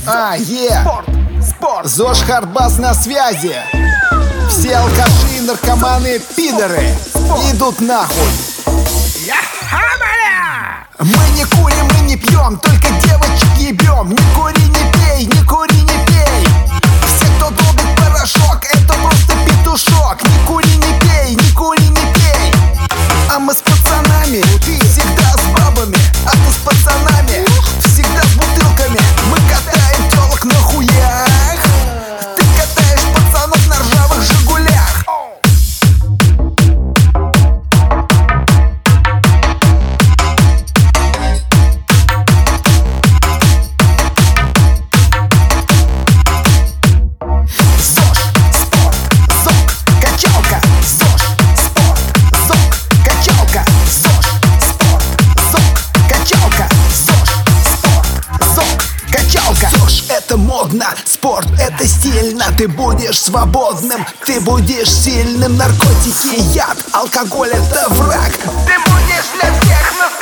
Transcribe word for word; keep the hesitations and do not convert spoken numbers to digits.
А, е! Спорт, спорт. ЗОЖ Хардбас на связи. Все алкаши, наркоманы, пидоры идут нахуй. Мы не курим и не пьем, только девочек ебем. Не кури, не пей, не кури, не пей. Все, кто долбит порошок, это просто петушок. Не кури, не пей, не кури, не пей. А мы с пацанами, всегда с бабами. А ты с пацанами, всегда с бутылками. Мы катаем телок на хуях. Ты катаешь пацанов на ржавых Жигулях. Это модно, спорт это стильно. Ты будешь свободным, ты будешь сильным. Наркотики, яд, алкоголь это враг. Ты будешь для всех на